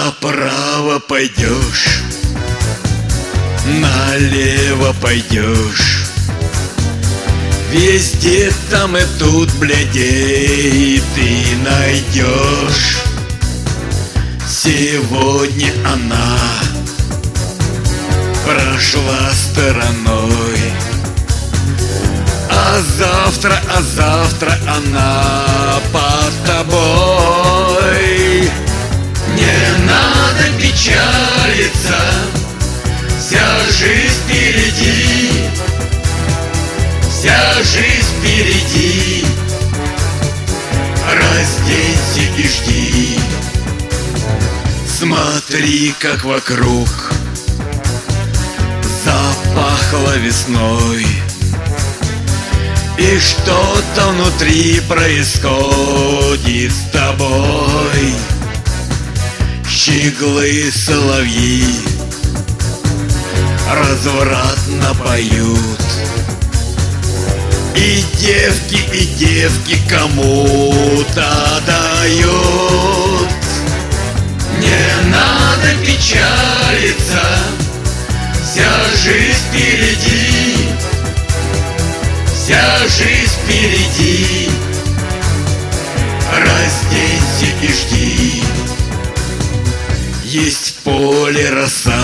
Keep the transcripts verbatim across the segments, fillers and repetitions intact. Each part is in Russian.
Направо пойдешь, налево пойдешь, везде там и тут, блядей, ты найдешь. Сегодня она прошла стороной, а завтра, а завтра она под тобой. Не надо печалиться, вся жизнь впереди, вся жизнь впереди. Разденься и жди. Смотри, как вокруг запахло весной, и что-то внутри происходит с тобой. Щеглы, соловьи развратно поют, и девки, и девки кому-то дают. Не надо печалиться, вся жизнь впереди, вся жизнь впереди. Разденься и жди. Есть в поле роса,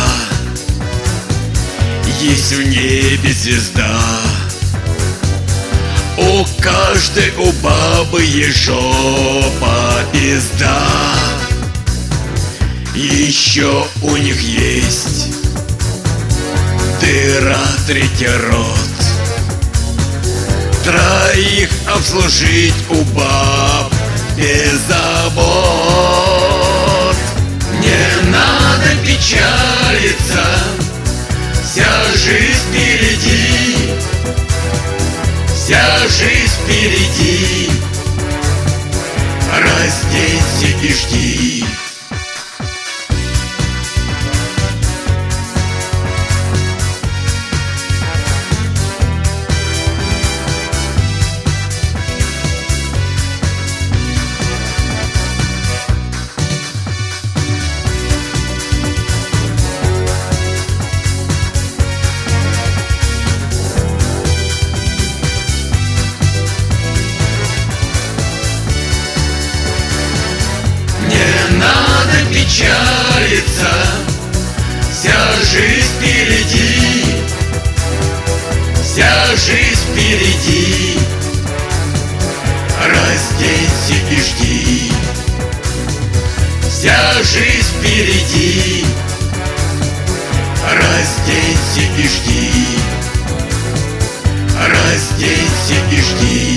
есть в небе звезда, у каждой у бабы есть жопа пизда. Еще у них есть дыра, третий рот, троих обслужить у баб без забот. Не надо печалиться, вся жизнь впереди, вся жизнь впереди. Разденься и жди. Печалиться, вся жизнь впереди, вся жизнь впереди. Разденься и жди. Вся жизнь впереди. Разденься и жди. Разденься и жди.